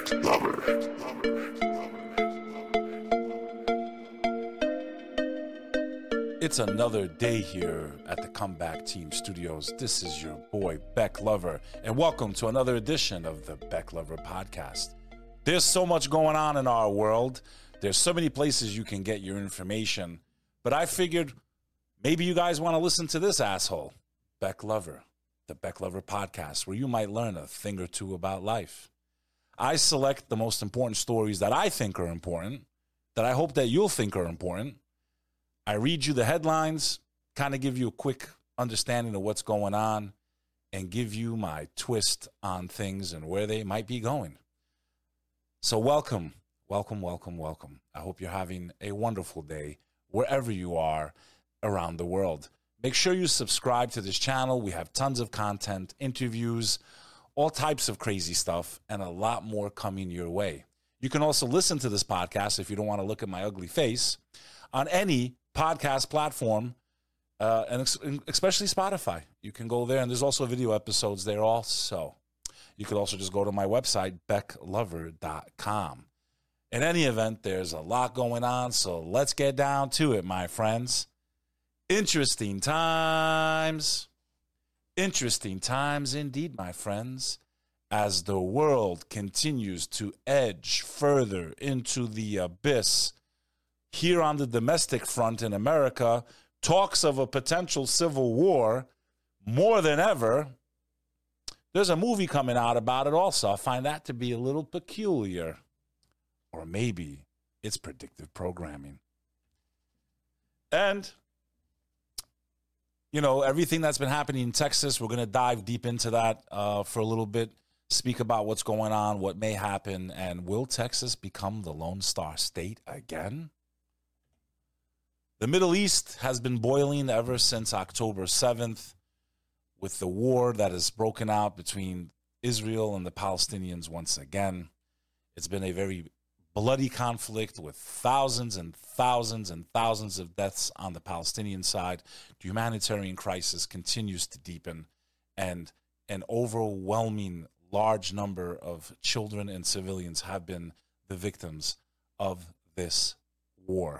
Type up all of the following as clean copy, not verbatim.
Lover. It's another day here at the Comeback Team Studios. This is your boy, Beck Lover, and welcome to another edition of the Beck Lover Podcast. There's so much going on in our world. There's so many places you can get your information, but I figured maybe you guys want to listen to this asshole, Beck Lover, the Beck Lover Podcast, where you might learn a thing or two about life. I select the most important stories that I think are important, that I hope that you'll think are important. I read you the headlines, kind of give you a quick understanding of what's going on, and give you my twist on things and where they might be going. So welcome. I hope you're having a wonderful day wherever you are around the world. Make sure you subscribe to this channel. We have tons of content, interviews, all types of crazy stuff, and a lot more coming your way. You can also listen to this podcast if you don't want to look at my ugly face on any podcast platform, and especially Spotify. You can go there, and there's also video episodes there also. You could also just go to my website, becklover.com. In any event, there's a lot going on, so let's get down to it, my friends. Interesting times indeed, my friends, as the world continues to edge further into the abyss. Here on the domestic front in America, talks of a potential civil war more than ever. There's a movie coming out about it also. I find that to be a little peculiar. Or maybe it's predictive programming. And, you know, everything that's been happening in Texas, we're going to dive deep into that for a little bit, speak about what's going on, what may happen, and will Texas become the Lone Star State again? The Middle East has been boiling ever since October 7th with the war that has broken out between Israel and the Palestinians once again. It's been a very bloody conflict with thousands and thousands and thousands of deaths on the Palestinian side. The humanitarian crisis continues to deepen, and an overwhelming large number of children and civilians have been the victims of this war.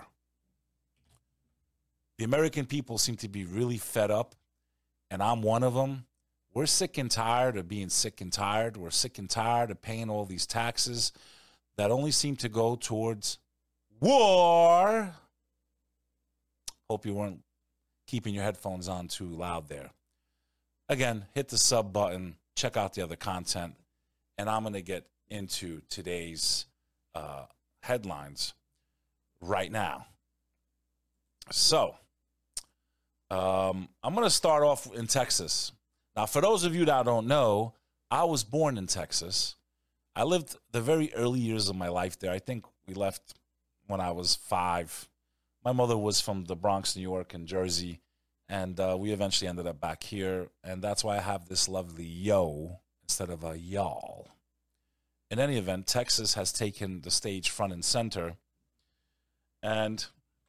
The American people seem to be really fed up, and I'm one of them. We're sick and tired of being sick and tired. We're sick and tired of paying all these taxes that only seem to go towards war. Hope you weren't keeping your headphones on too loud there. Again, hit the sub button, check out the other content, and I'm going to get into today's headlines right now. So, I'm going to start off in Texas. Now, for those of you that don't know, I was born in Texas. I lived the very early years of my life there. I think we left when I was 5. My mother was from the Bronx, New York, and Jersey, and we eventually ended up back here, and that's why I have this lovely yo instead of a y'all. In any event, Texas has taken the stage front and center, and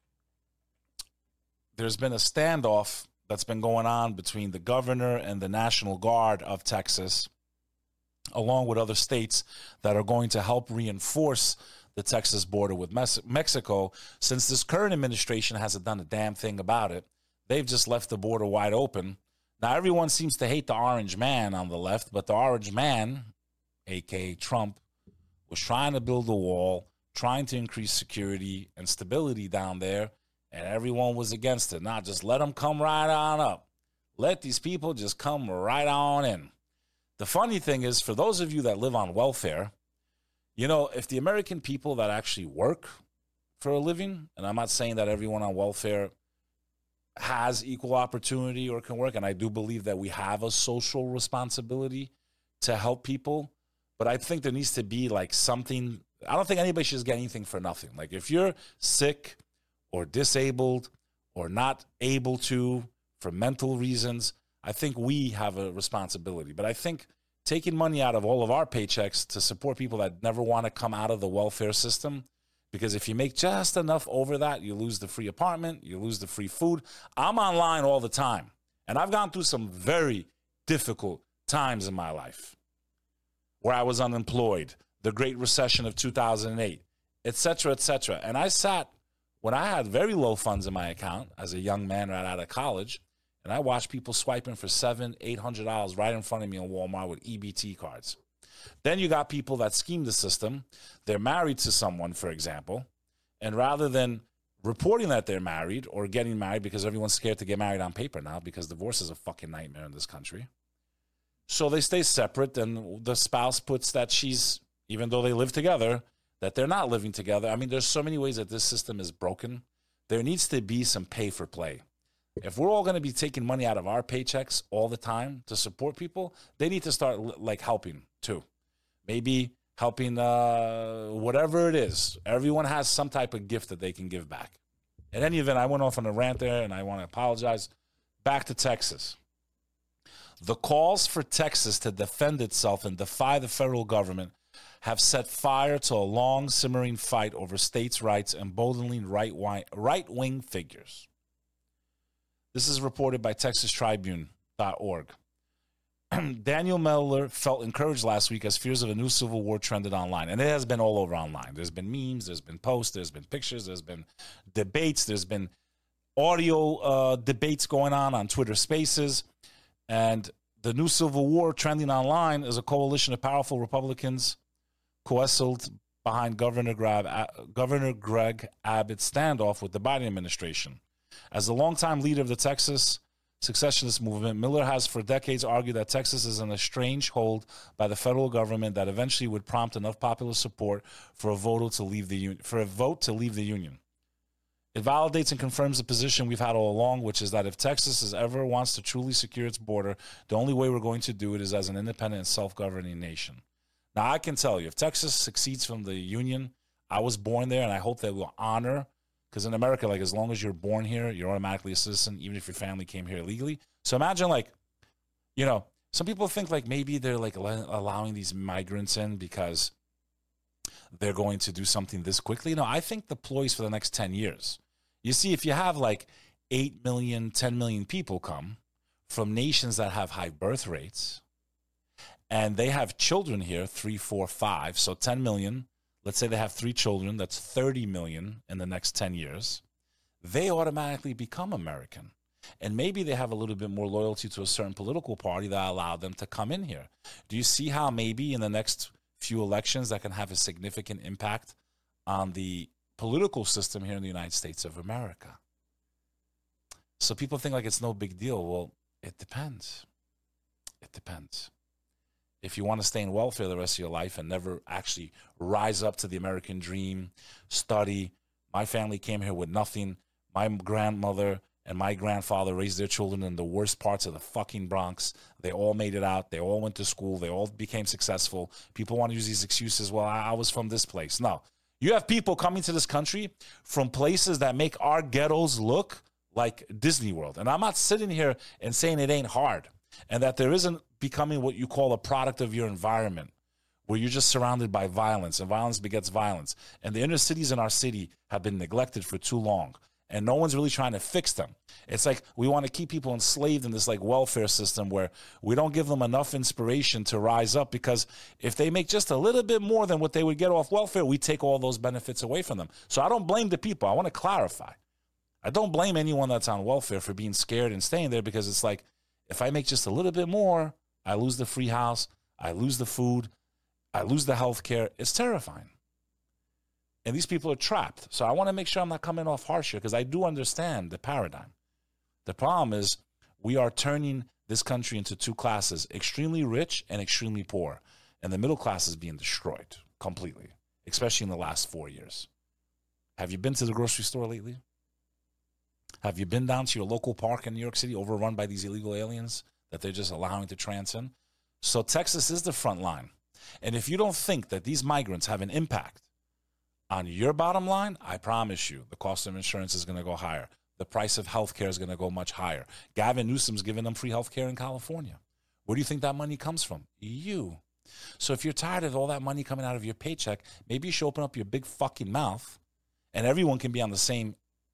there's been a standoff that's been going on between the governor and the National Guard of Texas, along with other states that are going to help reinforce the Texas border with Mexico. Since this current administration hasn't done a damn thing about it, they've just left the border wide open. Now, everyone seems to hate the orange man on the left, but the orange man, a.k.a. Trump, was trying to build a wall, trying to increase security and stability down there, and everyone was against it. Now, just let them come right on up. Let these people just come right on in. The funny thing is, for those of you that live on welfare, you know, if the American people that actually work for a living, and I'm not saying that everyone on welfare has equal opportunity or can work, and I do believe that we have a social responsibility to help people, but I think there needs to be like something. I don't think anybody should get anything for nothing. Like if you're sick or disabled or not able to for mental reasons, I think we have a responsibility. But I think taking money out of all of our paychecks to support people that never want to come out of the welfare system, because if you make just enough over that, you lose the free apartment, you lose the free food. I'm online all the time, and I've gone through some very difficult times in my life where I was unemployed. the Great Recession of 2008, et cetera, et cetera. And I sat when I had very low funds in my account as a young man right out of college, and I watched people swiping for $700, $800 right in front of me in Walmart with EBT cards. Then you got people that scheme the system. They're married to someone, for example, and rather than reporting that they're married or getting married, because everyone's scared to get married on paper now because divorce is a fucking nightmare in this country. So they stay separate, and the spouse puts that she's, even though they live together, that they're not living together. I mean, there's so many ways that this system is broken. There needs to be some pay for play. If we're all going to be taking money out of our paychecks all the time to support people, they need to start like helping too. Maybe helping whatever it is. Everyone has some type of gift that they can give back. In any event, I went off on a rant there, and I want to apologize. Back to Texas. The calls for Texas to defend itself and defy the federal government have set fire to a long simmering fight over states' rights, emboldening right-wing figures. This is reported by TexasTribune.org. Daniel Miller felt encouraged last week as fears of a new civil war trended online. And it has been all over online. There's been memes, there's been posts, there's been pictures, there's been debates, there's been audio debates going on Twitter Spaces. And the new civil war trending online is a coalition of powerful Republicans coalesced behind Governor Greg Abbott's standoff with the Biden administration. As the longtime leader of the Texas secessionist movement, Miller has for decades argued that Texas is in a strange hold by the federal government that eventually would prompt enough popular support for a vote to leave the union. It validates and confirms the position we've had all along, which is that if Texas ever wants to truly secure its border, the only way we're going to do it is as an independent and self-governing nation. Now, I can tell you, if Texas succeeds from the union, I was born there, and I hope they will honor. Because in America, like, as long as you're born here, you're automatically a citizen, even if your family came here illegally. So imagine, like, you know, some people think, like, maybe they're, like, allowing these migrants in because they're going to do something this quickly. No, I think the ploys for the next 10 years. You see, if you have, like, 8 million, 10 million people come from nations that have high birth rates, and they have children here, 3, 4, 5, so 10 million. Let's say they have 3 children, that's 30 million in the next 10 years. They automatically become American. And maybe they have a little bit more loyalty to a certain political party that allowed them to come in here. Do you see how maybe in the next few elections that can have a significant impact on the political system here in the United States of America? So people think like it's no big deal. Well, it depends. It depends. If you want to stay in welfare the rest of your life and never actually rise up to the American dream, study. My family came here with nothing. My grandmother and my grandfather raised their children in the worst parts of the fucking Bronx. They all made it out. They all went to school. They all became successful. People want to use these excuses. Well, I was from this place. No. You have people coming to this country from places that make our ghettos look like Disney World. And I'm not sitting here and saying it ain't hard and that there isn't becoming what you call a product of your environment, where you're just surrounded by violence, and violence begets violence. And the inner cities in our city have been neglected for too long, and no one's really trying to fix them. It's like we want to keep people enslaved in this like welfare system where we don't give them enough inspiration to rise up, because if they make just a little bit more than what they would get off welfare, we take all those benefits away from them. So I don't blame the people. I want to clarify. I don't blame anyone that's on welfare for being scared and staying there, because it's like, if I make just a little bit more, I lose the free house, I lose the food, I lose the health care. It's terrifying. And these people are trapped. So I want to make sure I'm not coming off harsh here, because I do understand the paradigm. The problem is we are turning this country into 2 classes, extremely rich and extremely poor. And the middle class is being destroyed completely, especially in the last 4 years. Have you been to the grocery store lately? Have you been down to your local park in New York City overrun by these illegal aliens that they're just allowing to trans in? So Texas is the front line. And if you don't think that these migrants have an impact on your bottom line, I promise you the cost of insurance is going to go higher. The price of health care is going to go much higher. Gavin Newsom's giving them free health care in California. Where do you think that money comes from? You. So if you're tired of all that money coming out of your paycheck, maybe you should open up your big fucking mouth, and everyone can be on the same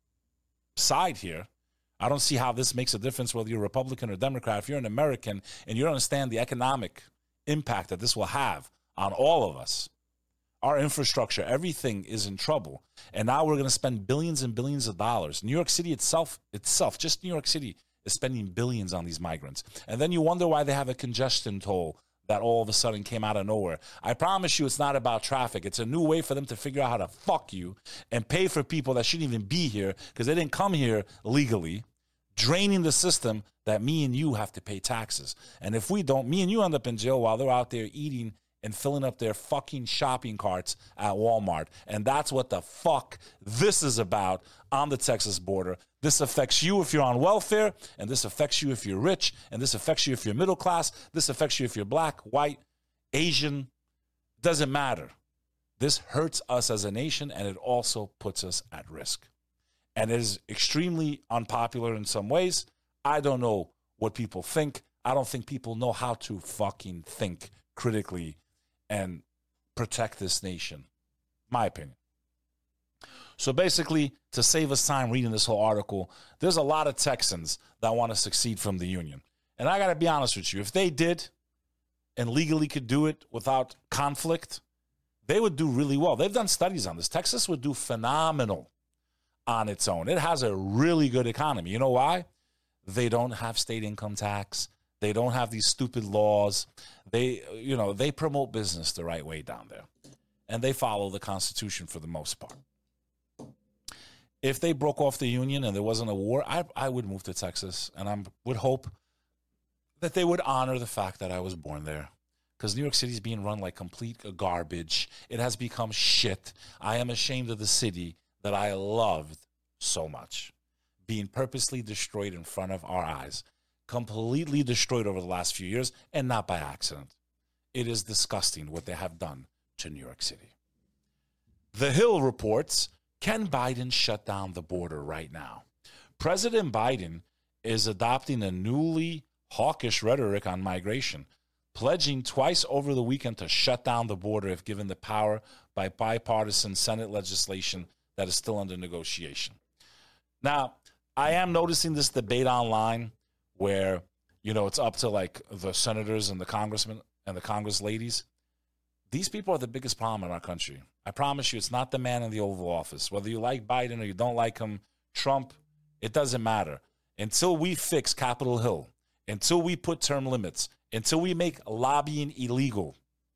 side here. I don't see how this makes a difference whether you're Republican or Democrat. If you're an American and you don't understand the economic impact that this will have on all of us, Our infrastructure, everything is in trouble. And now we're going to spend billions and billions of dollars. New York City itself, just New York City is spending billions on these migrants. And then you wonder why they have a congestion toll that all of a sudden came out of nowhere. I promise you it's not about traffic. It's a new way for them to figure out how to fuck you and pay for people that shouldn't even be here because they didn't come here legally, draining the system that me and you have to pay taxes. And if we don't, me and you end up in jail while they're out there eating and filling up their fucking shopping carts at Walmart. And that's what the fuck this is about on the Texas border. This affects you if you're on welfare, and this affects you if you're rich, and this affects you if you're middle class. This affects you if you're black, white, Asian. Doesn't matter. This hurts us as a nation, and it also puts us at risk. And it is extremely unpopular in some ways. I don't know what people think. I don't think people know how to fucking think critically and protect this nation. My opinion. So basically, to save us time reading this whole article, there's a lot of Texans that want to succeed from the union. And I got to be honest with you, if they did and legally could do it without conflict, they would do really well. They've done studies on this. Texas would do phenomenal on its own. It has a really good economy. You know why? They don't have state income tax. They don't have these stupid laws. They promote business the right way down there. And they follow the Constitution for the most part. If they broke off the union and there wasn't a war, I would move to Texas. And I would hope that they would honor the fact that I was born there. Because New York City is being run like complete garbage. It has become shit. I am ashamed of the city that I loved so much. Being purposely destroyed in front of our eyes. Completely destroyed over the last few years, and not by accident. It is disgusting what they have done to New York City. The Hill reports, can Biden shut down the border right now? President Biden is adopting a newly hawkish rhetoric on migration, pledging twice over the weekend to shut down the border if given the power by bipartisan Senate legislation that is still under negotiation. Now, I am noticing this debate online where, it's up to like the senators and the congressmen and the Congress ladies. These people are the biggest problem in our country. I promise you, it's not the man in the Oval Office. Whether you like Biden or you don't like him, Trump, it doesn't matter. Until we fix Capitol Hill, until we put term limits, until we make lobbying illegal,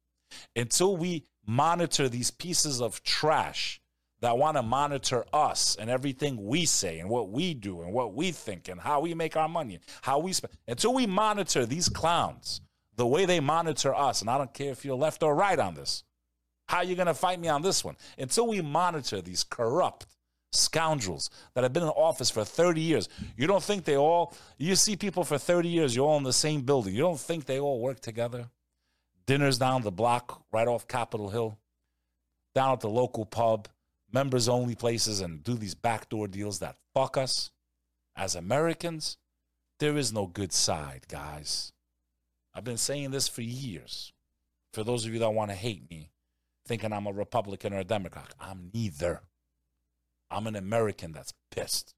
until we monitor these pieces of trash that want to monitor us and everything we say and what we do and what we think and how we make our money, how we spend. Until we monitor these clowns the way they monitor us, and I don't care if you're left or right on this, how are you going to fight me on this one? Until we monitor these corrupt scoundrels that have been in office for 30 years. You don't think you see people for 30 years, you're all in the same building. You don't think they all work together? Dinners down the block, right off Capitol Hill, down at the local pub, members-only places, and do these backdoor deals that fuck us. As Americans, there is no good side, guys. I've been saying this for years. For those of you that want to hate me, thinking I'm a Republican or a Democrat, I'm neither. I'm an American that's pissed.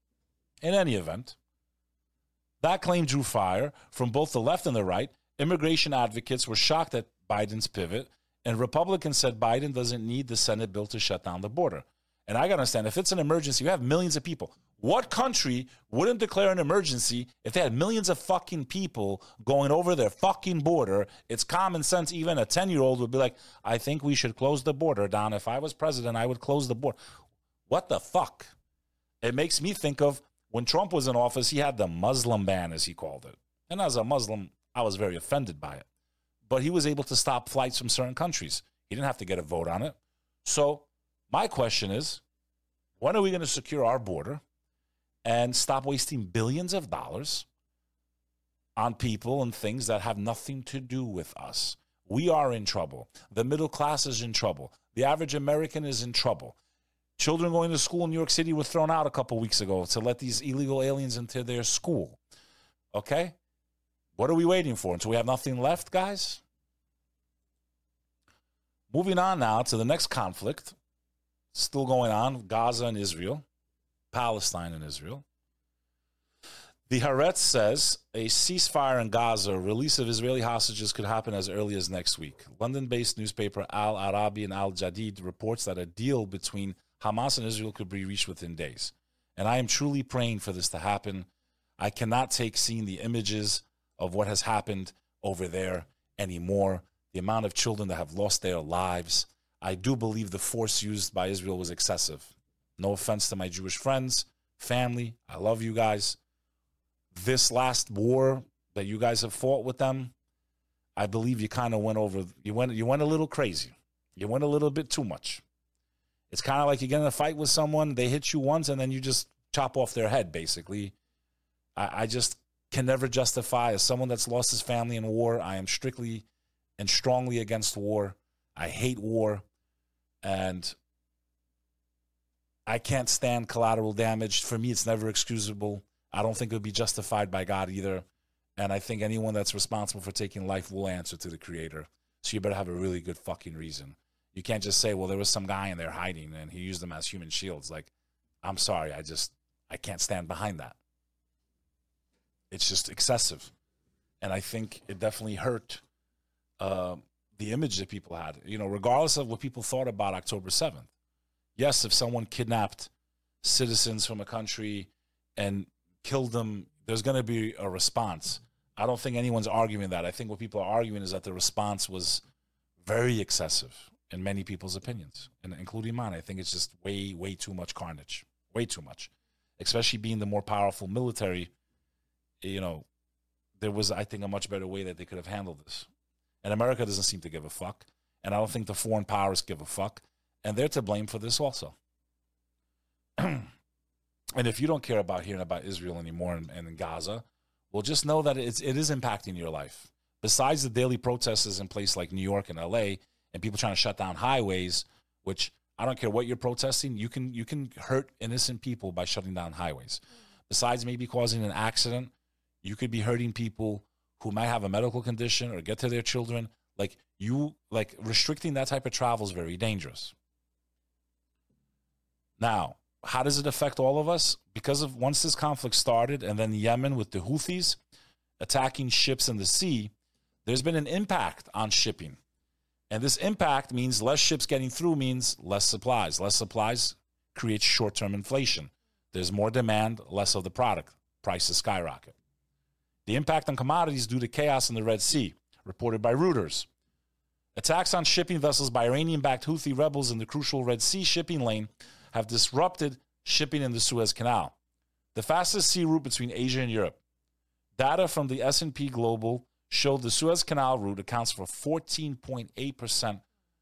In any event, that claim drew fire from both the left and the right. Immigration advocates were shocked at Biden's pivot, and Republicans said Biden doesn't need the Senate bill to shut down the border. And I got to understand, if it's an emergency, you have millions of people. What country wouldn't declare an emergency if they had millions of fucking people going over their fucking border? It's common sense. Even a 10-year-old would be like, I think we should close the border down. If I was president, I would close the border. What the fuck? It makes me think of when Trump was in office, he had the Muslim ban, as he called it. And as a Muslim, I was very offended by it. But he was able to stop flights from certain countries. He didn't have to get a vote on it. So my question is, when are we going to secure our border and stop wasting billions of dollars on people and things that have nothing to do with us? We are in trouble. The middle class is in trouble. The average American is in trouble. Children going to school in New York City were thrown out a couple weeks ago to let these illegal aliens into their school. Okay? What are we waiting for? Until we have nothing left, guys? Moving on now to the next conflict. Still going on, Gaza and Israel, Palestine and Israel. The Haaretz says a ceasefire in Gaza, release of Israeli hostages could happen as early as next week. London-based newspaper Al Arabi and Al Jadid reports that a deal between Hamas and Israel could be reached within days. And I am truly praying for this to happen. I cannot take seeing the images of what has happened over there anymore. The amount of children that have lost their lives. I do believe the force used by Israel was excessive. No offense to my Jewish friends, family. I love you guys. This last war that you guys have fought with them, I believe you kind of went over. You went a little crazy. You went a little bit too much. It's kind of like you get in a fight with someone, they hit you once, and then you just chop off their head, basically. I just can never justify, as someone that's lost his family in war, I am strictly and strongly against war. I hate war. And I can't stand collateral damage. For me, it's never excusable. I don't think it would be justified by God either. And I think anyone that's responsible for taking life will answer to the Creator. So you better have a really good fucking reason. You can't just say, well, there was some guy in there hiding and he used them as human shields. Like, I'm sorry, I can't stand behind that. It's just excessive. And I think it definitely hurt the image that people had. You know, regardless of what people thought about October 7th. Yes, if someone kidnapped citizens from a country and killed them, there's going to be a response. I don't think anyone's arguing that. I think what people are arguing is that the response was very excessive in many people's opinions, and including mine. I think it's just way, way too much carnage. Way too much. Especially being the more powerful military, you know, there was, I think, a much better way that they could have handled this. And America doesn't seem to give a fuck. And I don't think the foreign powers give a fuck. And they're to blame for this also. And if you don't care about hearing about Israel anymore and in Gaza, well, just know that it is impacting your life. Besides the daily protests in places like New York and LA and people trying to shut down highways, which I don't care what you're protesting, you can hurt innocent people by shutting down highways. Besides maybe causing an accident, you could be hurting people who might have a medical condition or get to their children. Like restricting that type of travel is very dangerous. Now, how does it affect all of us? Because of once this conflict started and then Yemen with the Houthis attacking ships in the sea, there's been an impact on shipping. And this impact means less ships getting through means less supplies. Less supplies creates short-term inflation. There's more demand, less of the product. Prices skyrocket. The impact on commodities due to chaos in the Red Sea, reported by Reuters. Attacks on shipping vessels by Iranian-backed Houthi rebels in the crucial Red Sea shipping lane have disrupted shipping in the Suez Canal, the fastest sea route between Asia and Europe. Data from the S&P Global showed the Suez Canal route accounts for 14.8%,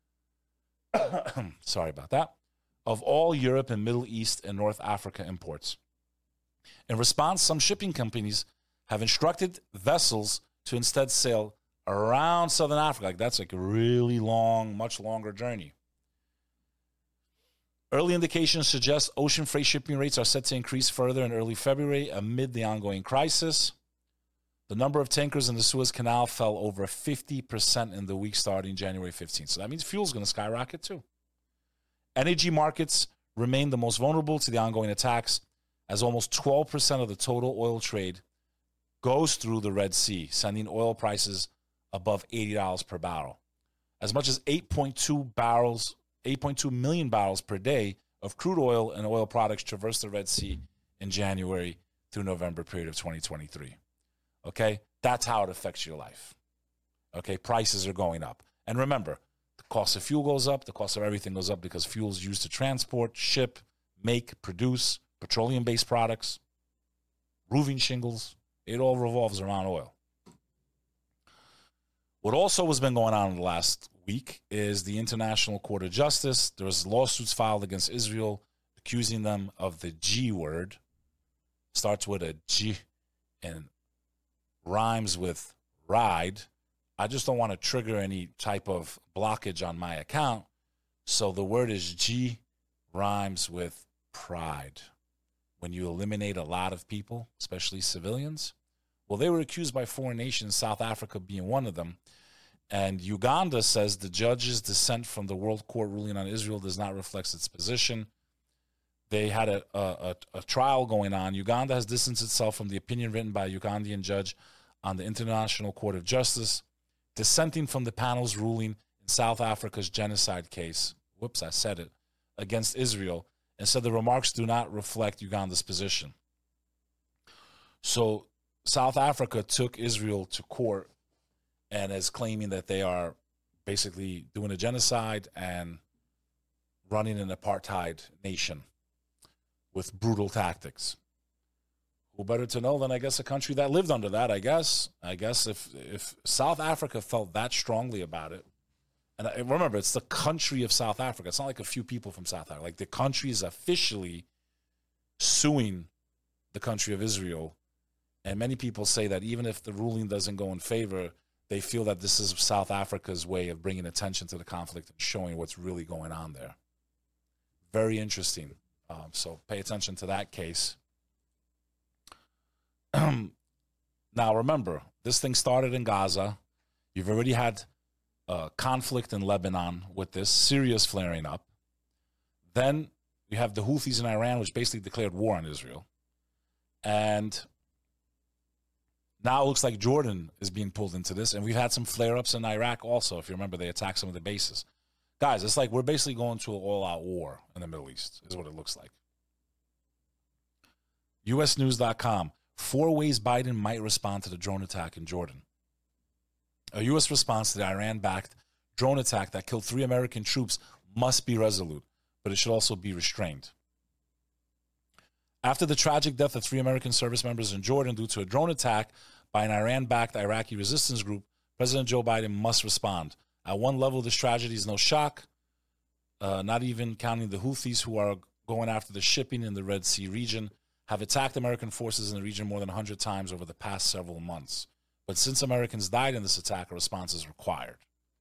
sorry about that, of all Europe and Middle East and North Africa imports. In response, some shipping companies have instructed vessels to instead sail around Southern Africa. That's like a really long, much longer journey. Early indications suggest ocean freight shipping rates are set to increase further in early February amid the ongoing crisis. The number of tankers in the Suez Canal fell over 50% in the week starting January 15th. So that means fuel's going to skyrocket too. Energy markets remain the most vulnerable to the ongoing attacks, as almost 12% of the total oil trade goes through the Red Sea, sending oil prices above $80 per barrel. As much as 8.2 million barrels per day of crude oil and oil products traversed the Red Sea in January through November period of 2023. Okay? That's how it affects your life. Okay? Prices are going up. And remember, the cost of fuel goes up, the cost of everything goes up because fuel is used to transport, ship, make, produce petroleum-based products, roofing shingles. It all revolves around oil. What also has been going on in the last week is the International Court of Justice. There was lawsuits filed against Israel accusing them of the G word. Starts with a G and rhymes with ride. I just don't want to trigger any type of blockage on my account. So the word is G, rhymes with pride. When you eliminate a lot of people, especially civilians. Well, they were accused by foreign nations, South Africa being one of them. And Uganda says the judge's dissent from the World Court ruling on Israel does not reflect its position. They had a trial going on. Uganda has distanced itself from the opinion written by a Ugandan judge on the International Court of Justice, dissenting from the panel's ruling in South Africa's genocide case. Whoops, I said it. Against Israel, and said the remarks do not reflect Uganda's position. So South Africa took Israel to court and is claiming that they are basically doing a genocide and running an apartheid nation with brutal tactics. Who better to know than, I guess, a country that lived under that, I guess. I guess if South Africa felt that strongly about it, and remember, it's the country of South Africa. It's not like a few people from South Africa. Like, the country is officially suing the country of Israel. And many people say that even if the ruling doesn't go in favor, they feel that this is South Africa's way of bringing attention to the conflict and showing what's really going on there. Very interesting. So pay attention to that case. Now, remember, this thing started in Gaza. You've already had conflict in Lebanon with this. Syria's flaring up. Then you have the Houthis in Iran, which basically declared war on Israel. And now it looks like Jordan is being pulled into this. And we've had some flare-ups in Iraq also. If you remember, they attacked some of the bases. Guys, it's like we're basically going to an all-out war in the Middle East, is what it looks like. USnews.com. 4 ways Biden might respond to the drone attack in Jordan. A U.S. response to the Iran-backed drone attack that killed 3 American troops must be resolute, but it should also be restrained. After the tragic death of 3 American service members in Jordan due to a drone attack by an Iran-backed Iraqi resistance group, President Joe Biden must respond. At one level, this tragedy is no shock, not even counting the Houthis who are going after the shipping in the Red Sea region, have attacked American forces in the region more than 100 times over the past several months. But since Americans died in this attack, a response is required.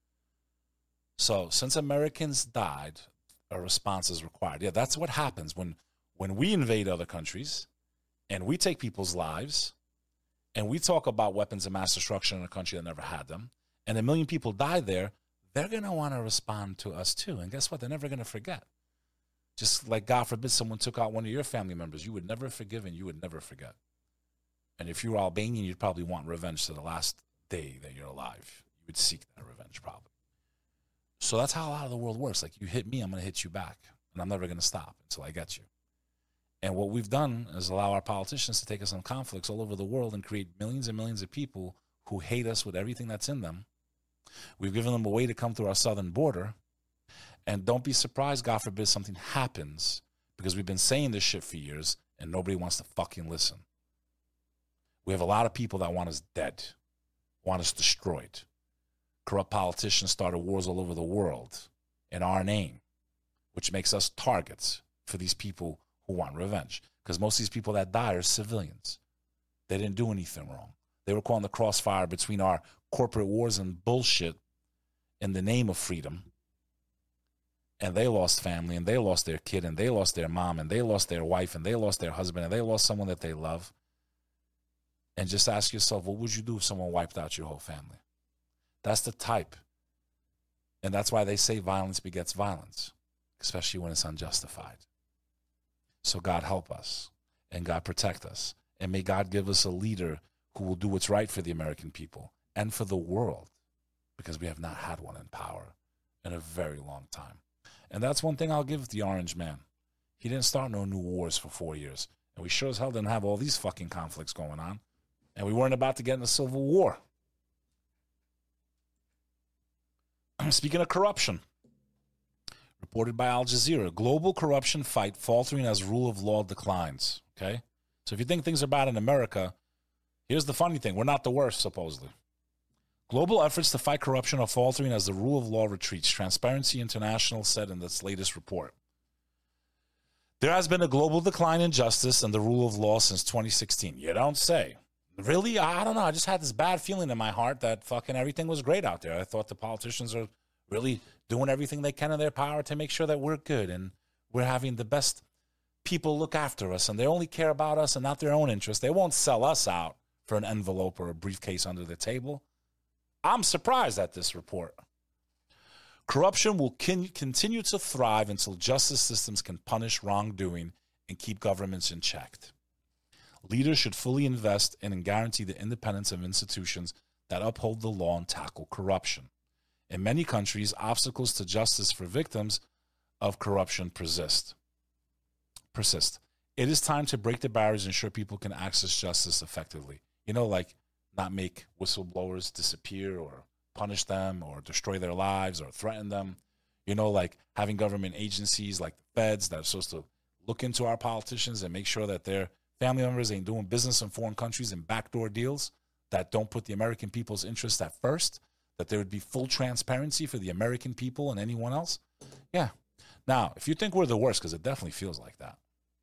So, since Americans died, a response is required. Yeah, that's what happens when we invade other countries and we take people's lives and we talk about weapons of mass destruction in a country that never had them, and 1 million people die there, they're going to want to respond to us too. And guess what? They're never going to forget. Just like, God forbid, someone took out one of your family members. You would never forgive and you would never forget. And if you were Albanian, you'd probably want revenge to the last day that you're alive. You would seek that revenge probably. So that's how a lot of the world works. Like, you hit me, I'm going to hit you back. And I'm never going to stop until I get you. And what we've done is allow our politicians to take us on conflicts all over the world and create millions and millions of people who hate us with everything that's in them. We've given them a way to come through our southern border. And don't be surprised, God forbid, something happens, because we've been saying this shit for years and nobody wants to fucking listen. We have a lot of people that want us dead, want us destroyed. Corrupt politicians started wars all over the world in our name, which makes us targets for these people who want revenge. Because most of these people that die are civilians. They didn't do anything wrong. They were caught in the crossfire between our corporate wars and bullshit in the name of freedom. And they lost family, and they lost their kid, and they lost their mom, and they lost their wife, and they lost their husband, and they lost someone that they love. And just ask yourself, what would you do if someone wiped out your whole family? That's the type. And that's why they say violence begets violence, especially when it's unjustified. So God help us, and God protect us, and may God give us a leader who will do what's right for the American people and for the world, because we have not had one in power in a very long time. And that's one thing I'll give the Orange Man. He didn't start no new wars for 4 years. And we sure as hell didn't have all these fucking conflicts going on. And we weren't about to get in a civil war. Speaking of corruption, reported by Al Jazeera, global corruption fight faltering as rule of law declines. Okay? So if you think things are bad in America, here's the funny thing. We're not the worst, supposedly. Global efforts to fight corruption are faltering as the rule of law retreats, Transparency International said in its latest report. There has been a global decline in justice and the rule of law since 2016. You don't say. Really? I don't know. I just had this bad feeling in my heart that fucking everything was great out there. I thought the politicians are really doing everything they can in their power to make sure that we're good and we're having the best people look after us, and they only care about us and not their own interests. They won't sell us out for an envelope or a briefcase under the table. I'm surprised at this report. Corruption will continue to thrive until justice systems can punish wrongdoing and keep governments in check. Leaders should fully invest in and guarantee the independence of institutions that uphold the law and tackle corruption. In many countries, obstacles to justice for victims of corruption persist. It is time to break the barriers and ensure people can access justice effectively. Like not make whistleblowers disappear or punish them or destroy their lives or threaten them. Like having government agencies like the feds that are supposed to look into our politicians and make sure that their family members ain't doing business in foreign countries and backdoor deals that don't put the American people's interests at first, that there would be full transparency for the American people and anyone else. Yeah. Now, if you think we're the worst, because it definitely feels like that,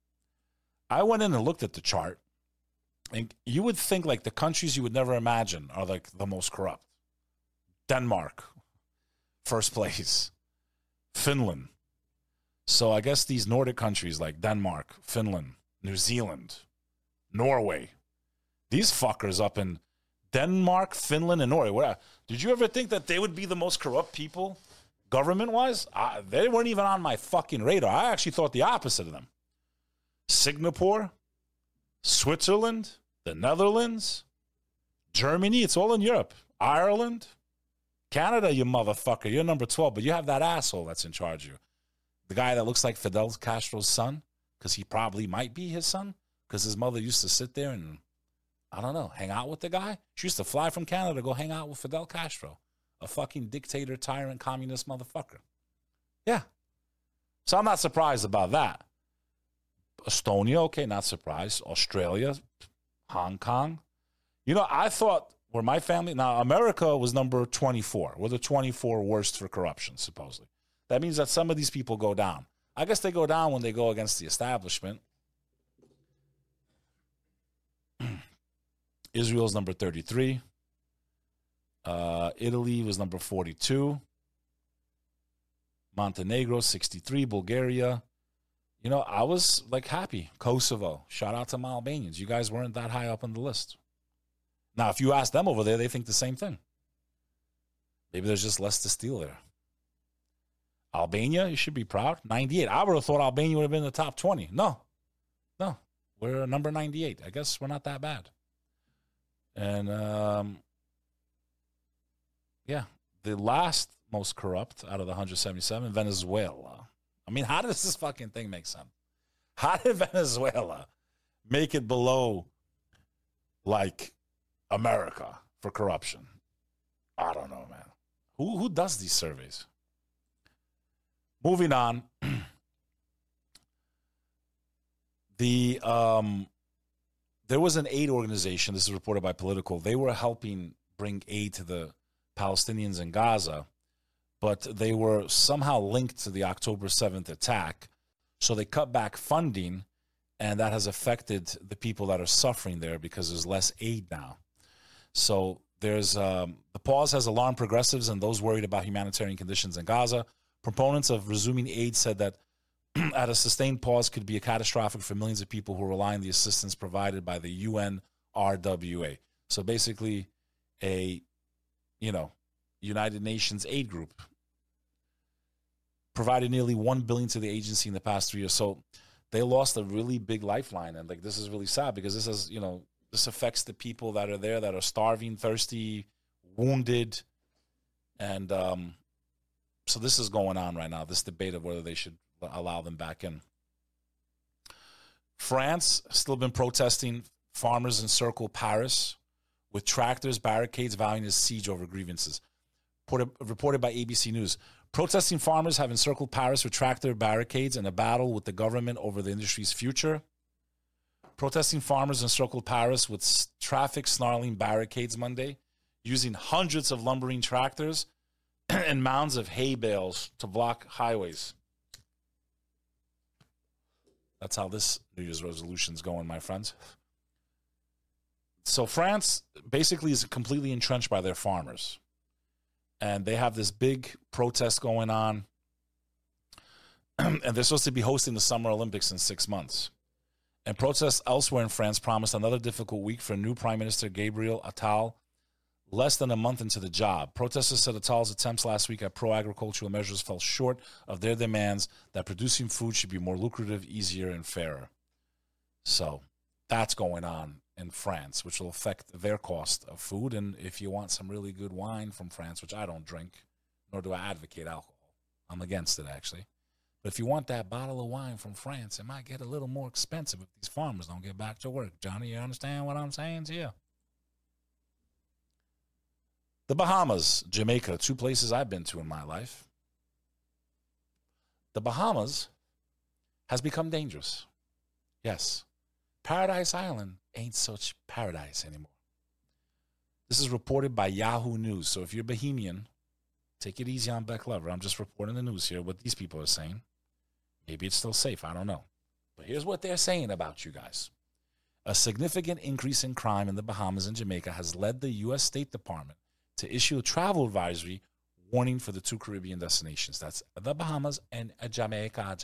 I went in and looked at the chart, and you would think like the countries you would never imagine are like the most corrupt. Denmark, first place. Finland. So I guess these Nordic countries like Denmark, Finland, New Zealand, Norway, these fuckers up in Denmark, Finland, and Norway. Did you ever think that they would be the most corrupt people government-wise? They weren't even on my fucking radar. I actually thought the opposite of them. Singapore, Switzerland, the Netherlands, Germany, it's all in Europe. Ireland, Canada, you motherfucker. You're number 12, but you have that asshole that's in charge of you. The guy that looks like Fidel Castro's son, because he probably might be his son, because his mother used to sit there and, I don't know, hang out with the guy. She used to fly from Canada to go hang out with Fidel Castro, a fucking dictator, tyrant, communist motherfucker. Yeah. So I'm not surprised about that. Estonia, okay, not surprised. Australia, Hong Kong. I thought where my family, now America was number 24. We're the 24 worst for corruption, supposedly. That means that some of these people go down. I guess they go down when they go against the establishment. Israel's number 33. Italy was number 42. Montenegro, 63. Bulgaria. I was like happy. Kosovo. Shout out to my Albanians. You guys weren't that high up on the list. Now, if you ask them over there, they think the same thing. Maybe there's just less to steal there. Albania, you should be proud. 98. I would have thought Albania would have been in the top 20. No. We're number 98. I guess we're not that bad. And, the last most corrupt out of the 177, Venezuela. I mean, how does this fucking thing make sense? How did Venezuela make it below, like, America for corruption? I don't know, man. Who does these surveys? Moving on. There was an aid organization, this is reported by Political. They were helping bring aid to the Palestinians in Gaza, but they were somehow linked to the October 7th attack. So they cut back funding, and that has affected the people that are suffering there because there's less aid now. So there's the pause has alarmed progressives and those worried about humanitarian conditions in Gaza. Proponents of resuming aid said that at a sustained pause could be catastrophic for millions of people who rely on the assistance provided by the UNRWA. So basically a, United Nations aid group provided nearly $1 billion to the agency in the past 3 years. So they lost a really big lifeline. And this is really sad because this is, this affects the people that are there that are starving, thirsty, wounded. And so this is going on right now, this debate of whether they should allow them back in. France still been protesting. Farmers encircle Paris with tractors, barricades, vowing a siege over grievances. Reported by ABC News. Protesting farmers have encircled Paris with tractor barricades in a battle with the government over the industry's future. Protesting farmers encircled Paris with traffic snarling barricades Monday, using hundreds of lumbering tractors and mounds of hay bales to block highways. That's how this New Year's resolution's going, my friends. So France basically is completely entrenched by their farmers. And they have this big protest going on. And they're supposed to be hosting the Summer Olympics in 6 months. And protests elsewhere in France promised another difficult week for new Prime Minister Gabriel Attal, less than a month into the job. Protesters said Attal's attempts last week at pro-agricultural measures fell short of their demands that producing food should be more lucrative, easier, and fairer. So that's going on in France, which will affect their cost of food. And if you want some really good wine from France, which I don't drink, nor do I advocate alcohol. I'm against it, actually. But if you want that bottle of wine from France, it might get a little more expensive if these farmers don't get back to work. Johnny, you understand what I'm saying to you? The Bahamas, Jamaica, two places I've been to in my life. The Bahamas has become dangerous. Yes. Paradise Island ain't such paradise anymore. This is reported by Yahoo News. So if you're Bahamian, take it easy on Beck Lover. I'm just reporting the news here, what these people are saying. Maybe it's still safe. I don't know. But here's what they're saying about you guys. A significant increase in crime in the Bahamas and Jamaica has led the U.S. State Department to issue a travel advisory warning for the two Caribbean destinations. That's the Bahamas and Jamaica.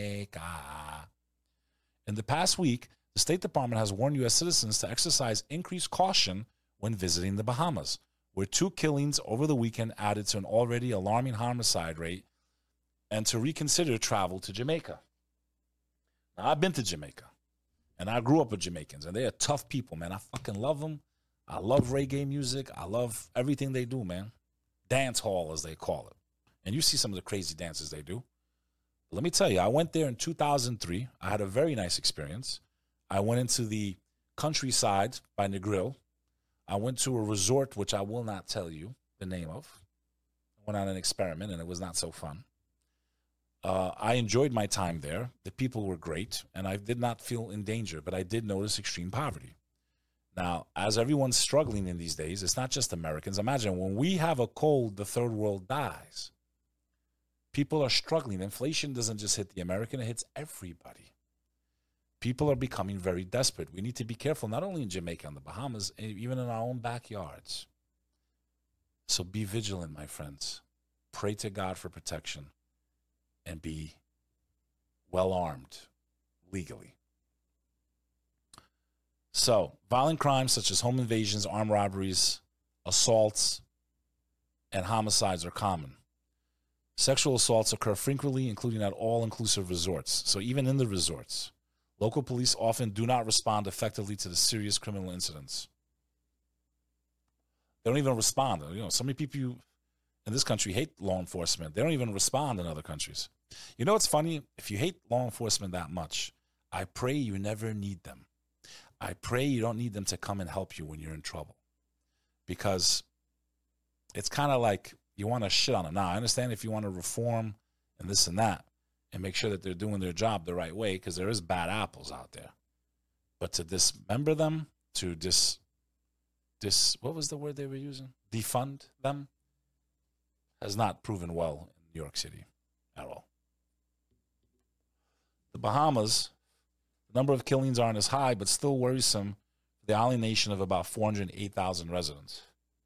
In the past week, the State Department has warned U.S. citizens to exercise increased caution when visiting the Bahamas, where 2 killings over the weekend added to an already alarming homicide rate, and to reconsider travel to Jamaica. Now, I've been to Jamaica, and I grew up with Jamaicans, and they are tough people, man. I fucking love them. I love reggae music. I love everything they do, man. Dance hall, as they call it. And you see some of the crazy dances they do. But let me tell you, I went there in 2003. I had a very nice experience. I went into the countryside by Negril. I went to a resort, which I will not tell you the name of. I went on an experiment, and it was not so fun. I enjoyed my time there. The people were great, and I did not feel in danger, but I did notice extreme poverty. Now, as everyone's struggling in these days, it's not just Americans. Imagine when we have a cold, the third world dies. People are struggling. Inflation doesn't just hit the American, it hits everybody. People are becoming very desperate. We need to be careful, not only in Jamaica and the Bahamas, even in our own backyards. So be vigilant, my friends. Pray to God for protection and be well armed legally. So, violent crimes such as home invasions, armed robberies, assaults, and homicides are common. Sexual assaults occur frequently, including at all-inclusive resorts. So even in the resorts, local police often do not respond effectively to the serious criminal incidents. They don't even respond. You know, so many people in this country hate law enforcement. They don't even respond in other countries. You know what's funny? If you hate law enforcement that much, I pray you never need them. I pray you don't need them to come and help you when you're in trouble. Because it's kind of like you want to shit on them. Now, I understand if you want to reform and this and that and make sure that they're doing their job the right way, because there is bad apples out there. But to dismember them, to what was the word they were using? Defund them, has not proven well in New York City at all. The Bahamas, the number of killings aren't as high, but still worrisome. The island nation of about 408,000 residents.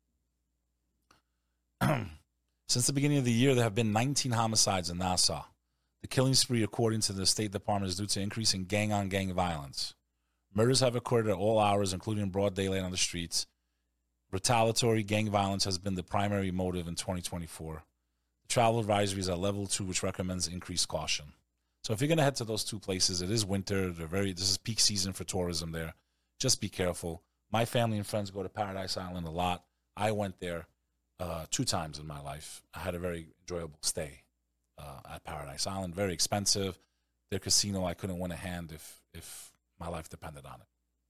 Since the beginning of the year, there have been 19 homicides in Nassau. The killing spree, according to the State Department, is due to increase in gang-on-gang violence. Murders have occurred at all hours, including broad daylight on the streets. Retaliatory gang violence has been the primary motive in 2024. The travel advisory is at level 2, which recommends increased caution. So if you're going to head to those two places, it is winter. This is peak season for tourism there. Just be careful. My family and friends go to Paradise Island a lot. I went there 2 times in my life. I had a very enjoyable stay at Paradise Island. Very expensive. Their casino, I couldn't win a hand if my life depended on it.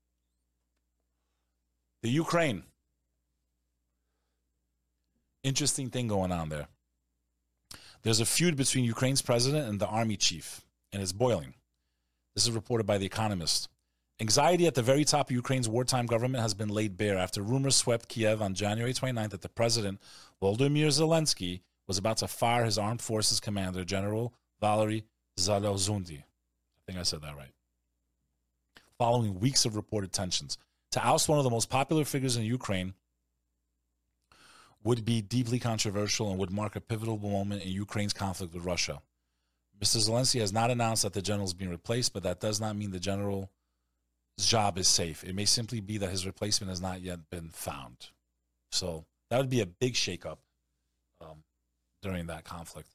The Ukraine. Interesting thing going on there. There's a feud between Ukraine's president and the army chief, and it's boiling. This is reported by The Economist. Anxiety at the very top of Ukraine's wartime government has been laid bare after rumors swept Kiev on January 29th that the president, Volodymyr Zelensky, was about to fire his armed forces commander, General Valery Zaluzhnyi. I think I said that right. Following weeks of reported tensions. To oust one of the most popular figures in Ukraine would be deeply controversial and would mark a pivotal moment in Ukraine's conflict with Russia. Mr. Zelensky has not announced that the general is being replaced, but that does not mean the general's job is safe. It may simply be that his replacement has not yet been found. So that would be a big shakeup during that conflict.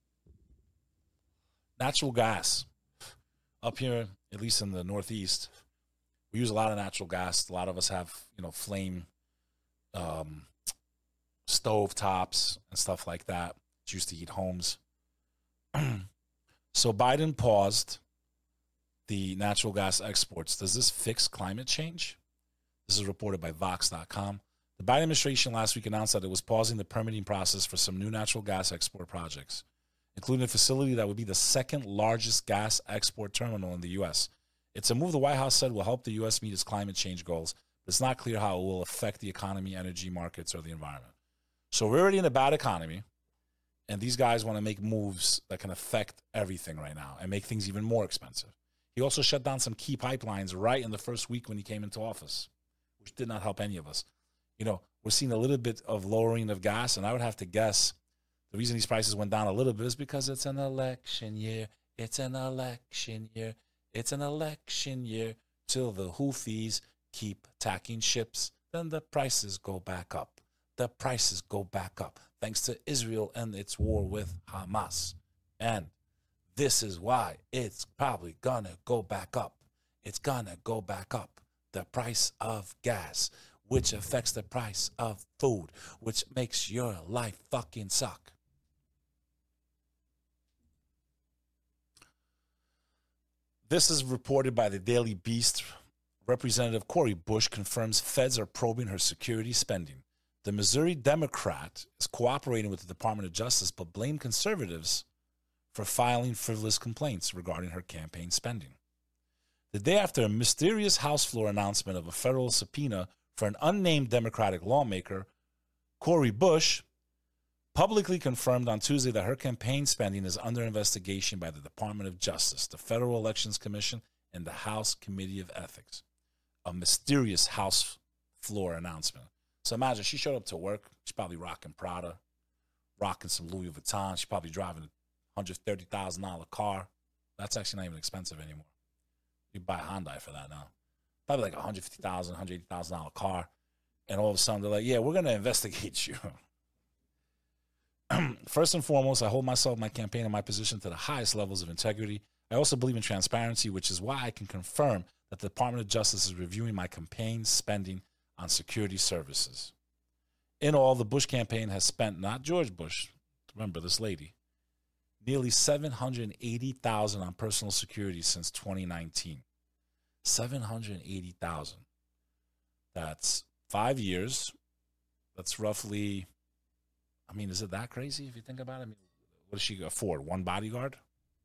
Natural gas. Up here, at least in the Northeast, we use a lot of natural gas. A lot of us have, flame stove tops and stuff like that. It's used to heat homes. So Biden paused the natural gas exports. Does this fix climate change? This is reported by Vox.com. The Biden administration last week announced that it was pausing the permitting process for some new natural gas export projects, including a facility that would be the second largest gas export terminal in the U.S. It's a move the White House said will help the U.S. meet its climate change goals, but it's not clear how it will affect the economy, energy markets, or the environment. So we're already in a bad economy, and these guys want to make moves that can affect everything right now and make things even more expensive. He also shut down some key pipelines right in the first week when he came into office, which did not help any of us. We're seeing a little bit of lowering of gas, and I would have to guess the reason these prices went down a little bit is because it's an election year. It's an election year. It's an election year. Till the Houthis keep attacking ships, then the prices go back up. The prices go back up thanks to Israel and its war with Hamas. And this is why it's probably going to go back up. It's going to go back up. The price of gas, which affects the price of food, which makes your life fucking suck. This is reported by the Daily Beast. Representative Cori Bush confirms feds are probing her security spending. The Missouri Democrat is cooperating with the Department of Justice, but blamed conservatives for filing frivolous complaints regarding her campaign spending. The day after a mysterious House floor announcement of a federal subpoena for an unnamed Democratic lawmaker, Cori Bush publicly confirmed on Tuesday that her campaign spending is under investigation by the Department of Justice, the Federal Elections Commission, and the House Committee of Ethics. A mysterious House floor announcement. So imagine she showed up to work. She's probably rocking Prada, rocking some Louis Vuitton. She's probably driving a $130,000 car. That's actually not even expensive anymore. You buy a Hyundai for that now. Probably like a $150,000, $180,000 car. And all of a sudden they're like, yeah, we're going to investigate you. First and foremost, I hold myself, my campaign, and my position to the highest levels of integrity. I also believe in transparency, which is why I can confirm that the Department of Justice is reviewing my campaign spending on security services. In all, the Bush campaign has spent, not George Bush, remember this lady, nearly $780,000 on personal security since 2019. $780,000. That's 5 years. That's roughly, is it that crazy if you think about it? What does she afford? One bodyguard?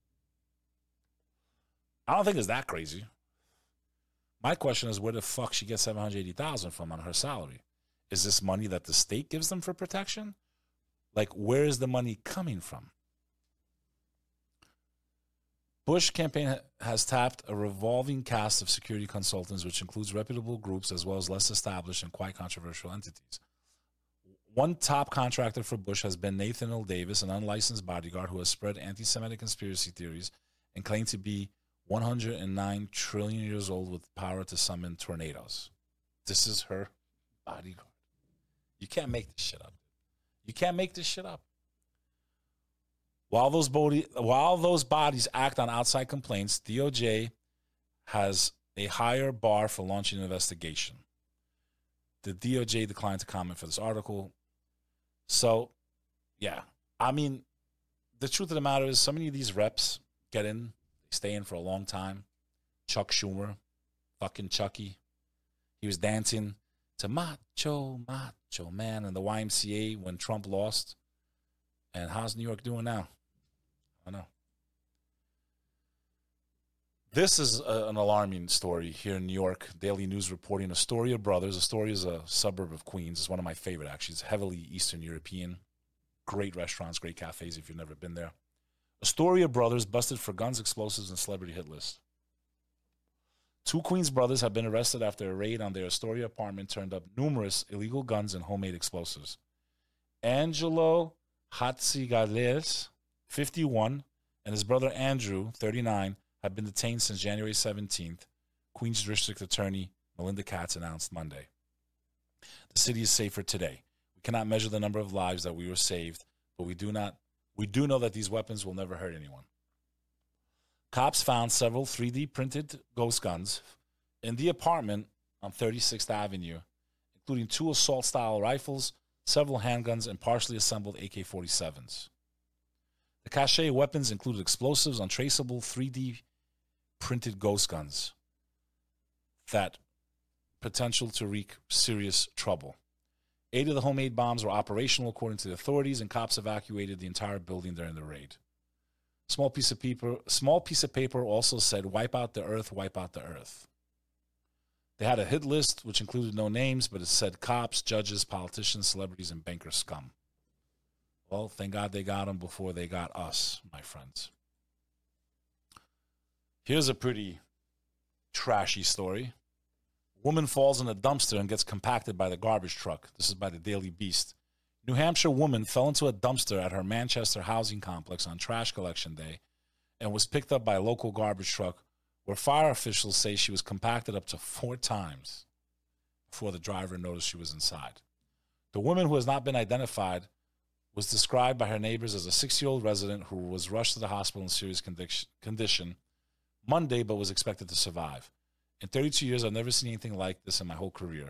I don't think it's that crazy. My question is, where the fuck she gets $780,000 from on her salary? Is this money that the state gives them for protection? Like, where is the money coming from? Bush campaign has tapped a revolving cast of security consultants, which includes reputable groups as well as less established and quite controversial entities. One top contractor for Bush has been Nathan L. Davis, an unlicensed bodyguard who has spread anti-Semitic conspiracy theories and claimed to be 109 trillion years old with power to summon tornadoes. This is her bodyguard. You can't make this shit up. You can't make this shit up. While those bodies act on outside complaints, DOJ has a higher bar for launching an investigation. The DOJ declined to comment for this article. So, yeah. The truth of the matter is so many of these reps get in, they stay in for a long time. Chuck Schumer, fucking Chucky. He was dancing to Macho, Macho Man in the YMCA when Trump lost. And how's New York doing now? I don't know. This is an alarming story here in New York. Daily News reporting Astoria Brothers. Astoria is a suburb of Queens. It's one of my favorite, actually. It's heavily Eastern European. Great restaurants, great cafes if you've never been there. Astoria Brothers busted for guns, explosives, and celebrity hit list. 2 Queens brothers have been arrested after a raid on their Astoria apartment turned up numerous illegal guns and homemade explosives. Angelo Hatzigales, 51, and his brother Andrew, 39, have been detained since January 17th, Queens District Attorney Melinda Katz announced Monday. The city is safer today. cannot measure the number of lives that we were saved, but we do know that these weapons will never hurt anyone. Cops found several 3D printed ghost guns in the apartment on 36th Avenue, including 2 assault-style rifles, several handguns, and partially assembled AK-47s. The cache of weapons included explosives, untraceable 3D printed ghost guns that potential to wreak serious trouble. 8 of the homemade bombs were operational, according to the authorities, and cops evacuated the entire building during the raid. Small piece of paper also said, "Wipe out the earth, wipe out the earth." They had a hit list, which included no names, but it said cops, judges, politicians, celebrities, and banker scum. Well, thank God they got them before they got us, my friends. Here's a pretty trashy story. Woman falls in a dumpster and gets compacted by the garbage truck. This is by the Daily Beast. New Hampshire woman fell into a dumpster at her Manchester housing complex on trash collection day and was picked up by a local garbage truck, where fire officials say she was compacted up to 4 times before the driver noticed she was inside. The woman, who has not been identified, was described by her neighbors as a 6-year-old resident who was rushed to the hospital in serious condition Monday, but was expected to survive. In 32 years, I've never seen anything like this in my whole career.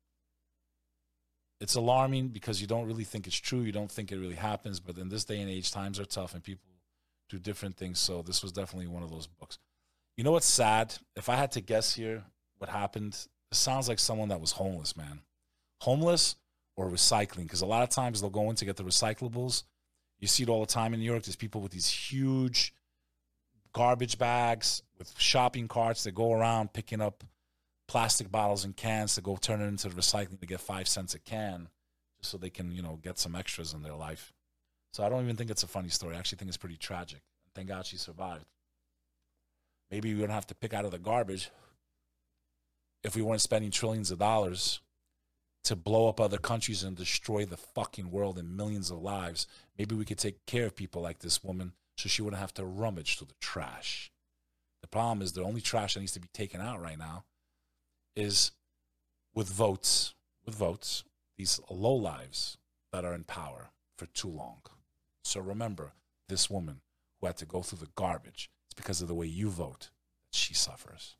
It's alarming because you don't really think it's true. You don't think it really happens. But in this day and age, times are tough and people do different things. So this was definitely one of those books. You know what's sad? If I had to guess here what happened, it sounds like someone that was homeless, man. Homeless or recycling. Because a lot of times they'll go in to get the recyclables. You see it all the time in New York. There's people with these huge garbage bags with shopping carts that go around picking up plastic bottles and cans to go turn it into the recycling to get 5 cents a can, just so they can, get some extras in their life. So I don't even think it's a funny story. I actually think it's pretty tragic. Thank God she survived. Maybe we wouldn't have to pick out of the garbage if we weren't spending trillions of dollars to blow up other countries and destroy the fucking world and millions of lives. Maybe we could take care of people like this woman so she wouldn't have to rummage through the trash. The problem is the only trash that needs to be taken out right now is with votes, these lowlives that are in power for too long. So remember, this woman who had to go through the garbage, it's because of the way you vote that she suffers.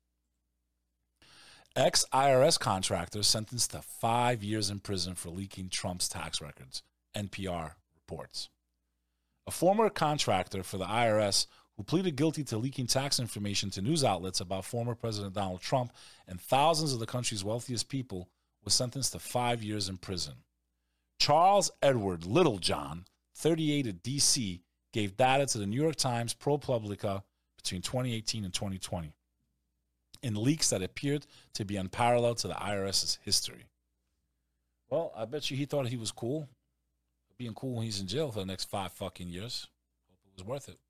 Ex-IRS contractor sentenced to 5 years in prison for leaking Trump's tax records, NPR reports. A former contractor for the IRS who pleaded guilty to leaking tax information to news outlets about former President Donald Trump and thousands of the country's wealthiest people was sentenced to 5 years in prison. Charles Edward Littlejohn, 38 of D.C., gave data to the New York Times ProPublica between 2018 and 2020 in leaks that appeared to be unparalleled to the IRS's history. Well, I bet you he thought he was cool. Being cool when he's in jail for the next 5 fucking years. Hope it was worth it.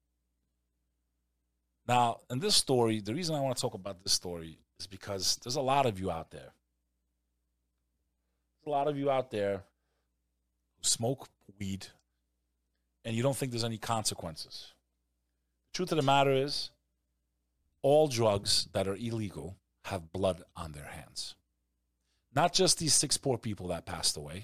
Now, in this story, the reason I want to talk about this story is because there's a lot of you out there. There's a lot of you out there who smoke weed and you don't think there's any consequences. The truth of the matter is, all drugs that are illegal have blood on their hands. Not just these 6 poor people that passed away.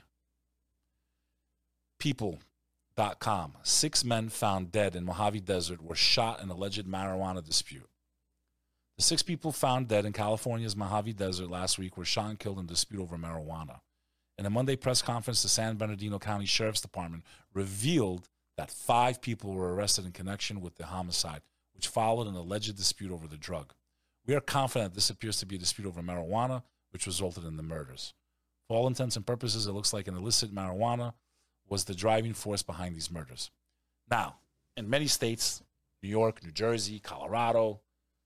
People.com. 6 men found dead in Mojave Desert were shot in alleged marijuana dispute. The 6 people found dead in California's Mojave Desert last week were shot and killed in dispute over marijuana. In a Monday press conference, the San Bernardino County Sheriff's Department revealed that 5 people were arrested in connection with the homicide, which followed an alleged dispute over the drug. We are confident this appears to be a dispute over marijuana, which resulted in the murders. For all intents and purposes, it looks like an illicit marijuana was the driving force behind these murders. Now, in many states, New York, New Jersey, Colorado,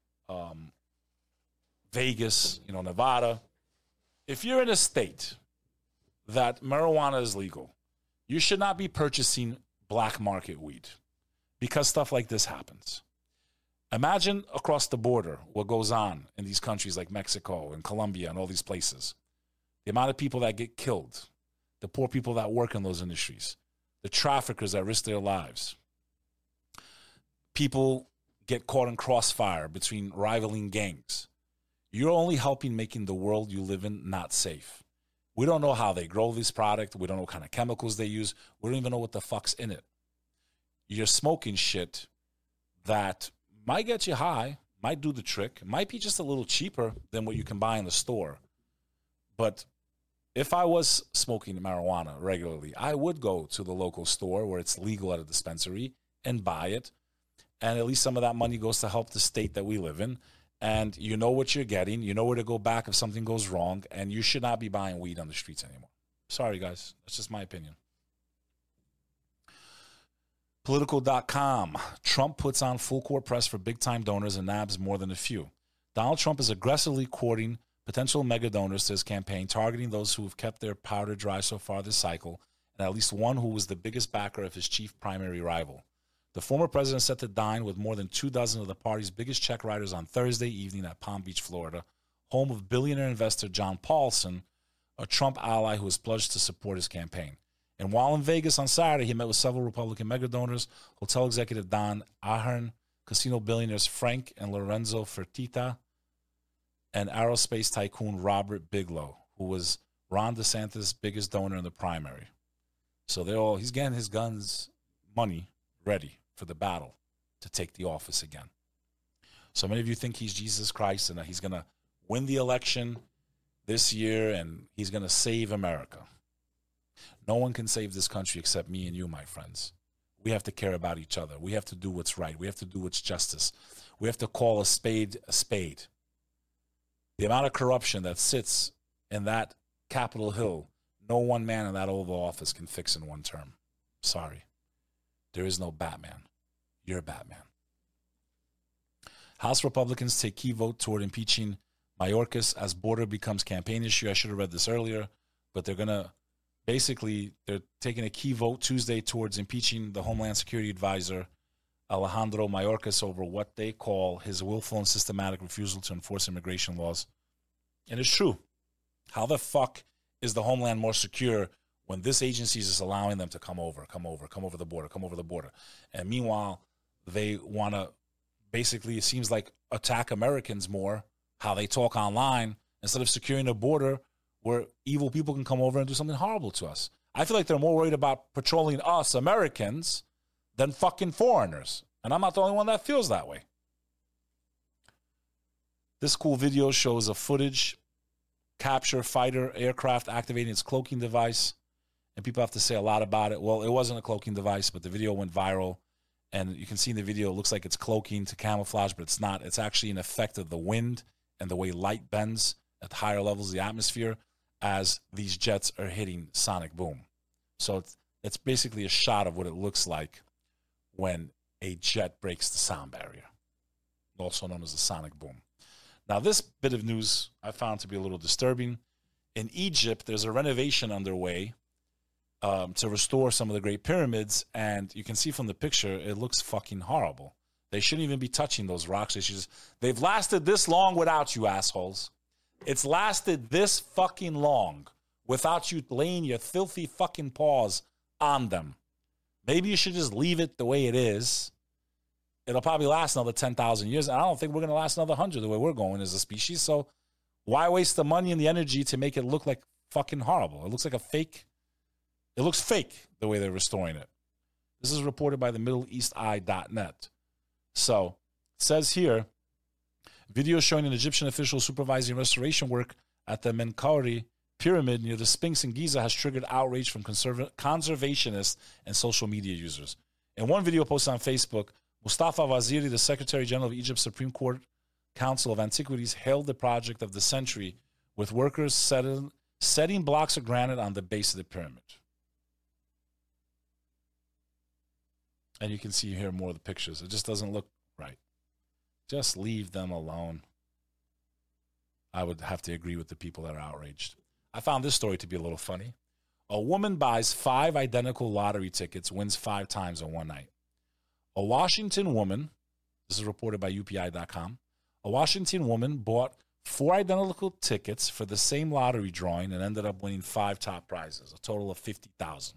Vegas, Nevada, if you're in a state that marijuana is legal, you should not be purchasing black market weed because stuff like this happens. Imagine across the border what goes on in these countries like Mexico and Colombia and all these places. The amount of people that get killed, the poor people that work in those industries, the traffickers that risk their lives. People get caught in crossfire between rivaling gangs. You're only helping making the world you live in not safe. We don't know how they grow this product. We don't know what kind of chemicals they use. We don't even know what the fuck's in it. You're smoking shit that might get you high, might do the trick, might be just a little cheaper than what you can buy in the store. But if I was smoking marijuana regularly, I would go to the local store where it's legal at a dispensary and buy it. And at least some of that money goes to help the state that we live in. And you know what you're getting. You know where to go back if something goes wrong. And you should not be buying weed on the streets anymore. Sorry, guys. That's just my opinion. Political.com. Trump puts on full court press for big-time donors and nabs more than a few. Donald Trump is aggressively courting potential mega donors to his campaign, targeting those who have kept their powder dry so far this cycle, and at least one who was the biggest backer of his chief primary rival. The former president set to dine with more than 24 of the party's biggest check writers on Thursday evening at Palm Beach, Florida, home of billionaire investor John Paulson, a Trump ally who has pledged to support his campaign. And while in Vegas on Saturday, he met with several Republican mega donors, hotel executive Don Ahern, casino billionaires Frank and Lorenzo Fertitta, and aerospace tycoon Robert Bigelow, who was Ron DeSantis' biggest donor in the primary. So he's getting his guns, money, ready for the battle to take the office again. So many of you think he's Jesus Christ and that he's going to win the election this year and he's going to save America. No one can save this country except me and you, my friends. We have to care about each other. We have to do what's right. We have to do what's justice. We have to call a spade a spade. The amount of corruption that sits in that Capitol Hill, no one man in that Oval Office can fix in one term. Sorry. There is no Batman. You're Batman. House Republicans take key vote toward impeaching Mayorkas as border becomes campaign issue. I should have read this earlier, but they're taking a key vote Tuesday towards impeaching the Homeland Security Advisor Alejandro Mayorkas over what they call his willful and systematic refusal to enforce immigration laws. And it's true. How the fuck is the Homeland more secure when this agency is just allowing them to come over the border? And meanwhile, they want to basically, it seems like, attack Americans more, how they talk online, instead of securing a border where evil people can come over and do something horrible to us. I feel like they're more worried about patrolling us, Americans, than fucking foreigners. And I'm not the only one that feels that way. This cool video shows a footage capture fighter aircraft activating its cloaking device. And people have to say a lot about it. Well, it wasn't a cloaking device, but the video went viral. And you can see in the video, it looks like it's cloaking to camouflage, but it's not. It's actually an effect of the wind and the way light bends at higher levels of the atmosphere as these jets are hitting sonic boom. So it's basically a shot of what it looks like when a jet breaks the sound barrier, also known as the sonic boom. Now, this bit of news I found to be a little disturbing. In Egypt, there's a renovation underway to restore some of the Great Pyramids, and you can see from the picture, it looks fucking horrible. They shouldn't even be touching those rocks. They've lasted this long without you, assholes. It's lasted this fucking long without you laying your filthy fucking paws on them. Maybe you should just leave it the way it is. It'll probably last another 10,000 years, and I don't think we're going to last another 100 the way we're going as a species, so why waste the money and the energy to make it look like fucking horrible? It looks like a fake. It looks fake the way they're restoring it. This is reported by the MiddleEastEye.net. So, it says here, video showing an Egyptian official supervising restoration work at the Menkaure Pyramid near the Sphinx in Giza has triggered outrage from conservationists and social media users. In one video posted on Facebook, Mustafa Waziri, the Secretary General of Egypt's Supreme Court Council of Antiquities, hailed the project of the century, with workers setting blocks of granite on the base of the pyramid. And you can see here more of the pictures. It just doesn't look right. Just leave them alone. I would have to agree with the people that are outraged. I found this story to be a little funny. A woman buys 5 identical lottery tickets, wins 5 times in one night. A Washington woman, this is reported by UPI.com, a Washington woman bought 4 identical tickets for the same lottery drawing and ended up winning 5 top prizes, a total of $50,000.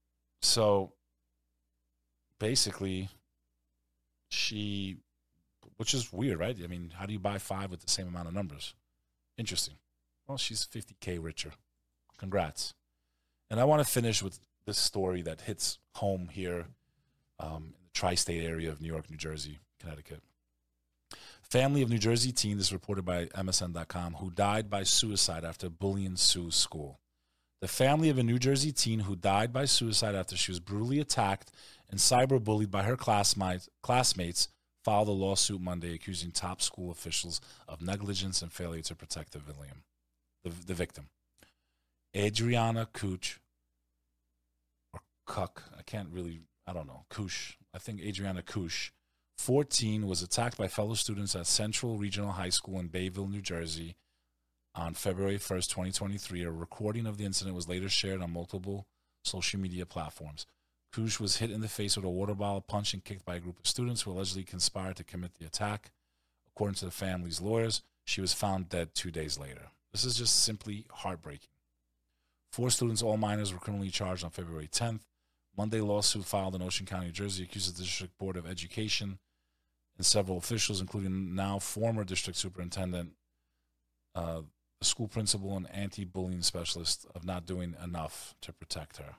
So basically, she which is weird, right? I mean, how do you buy 5 with the same amount of numbers? Interesting. Well, she's $50K richer. Congrats. And I want to finish with this story that hits home here in the tri-state area of New York, New Jersey, Connecticut. Family of New Jersey teen, this is reported by MSN.com, who died by suicide after bullying Sue's school. The family of a New Jersey teen who died by suicide after she was brutally attacked and cyberbullied by her classmates filed a lawsuit Monday accusing top school officials of negligence and failure to protect the victim. Adriana Kuch, or Kuck, Kush, I think Adriana Kush, 14, was attacked by fellow students at Central Regional High School in Bayville, New Jersey on February 1st, 2023. A recording of the incident was later shared on multiple social media platforms. Kush was hit in the face with a water bottle, punched and kicked by a group of students who allegedly conspired to commit the attack. According to the family's lawyers, she was found dead 2 days later. This is just simply heartbreaking. 4 students, all minors, were criminally charged on February 10th. Monday lawsuit filed in Ocean County, New Jersey, accuses the District Board of Education and several officials, including now former district superintendent, the school principal, and anti-bullying specialist, of not doing enough to protect her.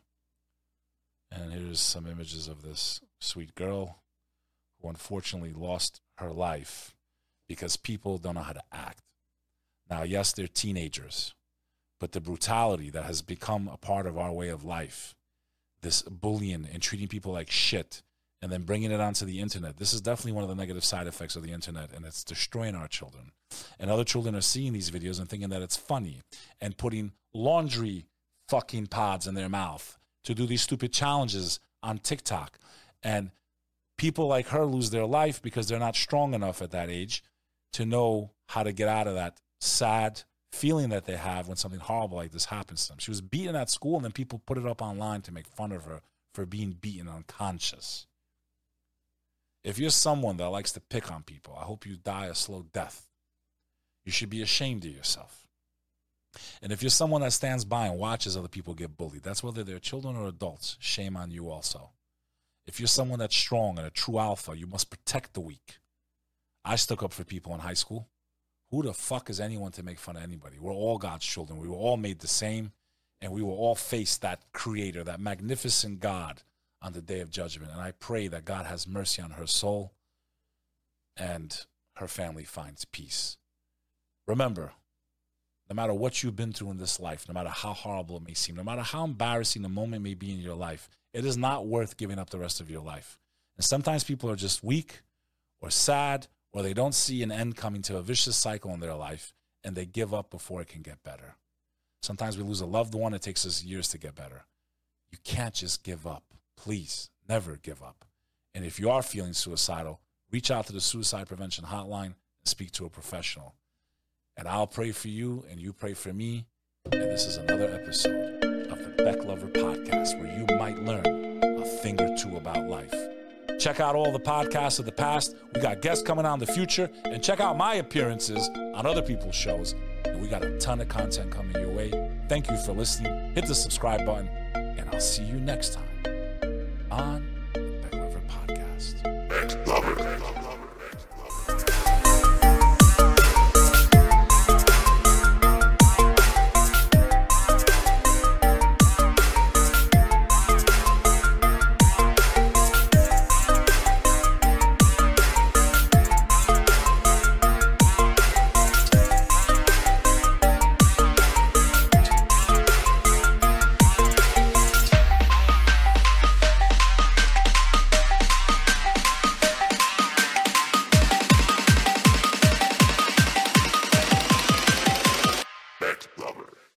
And here's some images of this sweet girl who unfortunately lost her life because people don't know how to act. Now, yes, they're teenagers, but the brutality that has become a part of our way of life, this bullying and treating people like shit, and then bringing it onto the internet. This is definitely one of the negative side effects of the internet, and it's destroying our children. And other children are seeing these videos and thinking that it's funny and putting laundry fucking pods in their mouth to do these stupid challenges on TikTok. And people like her lose their life because they're not strong enough at that age to know how to get out of that sad feeling that they have when something horrible like this happens to them. She was beaten at school, and then people put it up online to make fun of her for being beaten unconscious. If you're someone that likes to pick on people, I hope you die a slow death. You should be ashamed of yourself. And if you're someone that stands by and watches other people get bullied, that's whether they're children or adults, shame on you also. If you're someone that's strong and a true alpha, you must protect the weak. I stuck up for people in high school. Who the fuck is anyone to make fun of anybody? We're all God's children. We were all made the same, and we will all face that creator, that magnificent God, on the day of judgment. And I pray that God has mercy on her soul and her family finds peace. Remember, no matter what you've been through in this life, no matter how horrible it may seem, no matter how embarrassing the moment may be in your life, it is not worth giving up the rest of your life. And sometimes people are just weak or sad, or they don't see an end coming to a vicious cycle in their life, and they give up before it can get better. Sometimes we lose a loved one. It takes us years to get better. You can't just give up. Please, never give up. And if you are feeling suicidal, reach out to the Suicide Prevention Hotline and speak to a professional. And I'll pray for you, and you pray for me. And this is another episode of the Beck Lover Podcast, where you might learn a thing or two about life. Check out all the podcasts of the past. We got guests coming out in the future. And check out my appearances on other people's shows. And we got a ton of content coming your way. Thank you for listening. Hit the subscribe button, and I'll see you next time on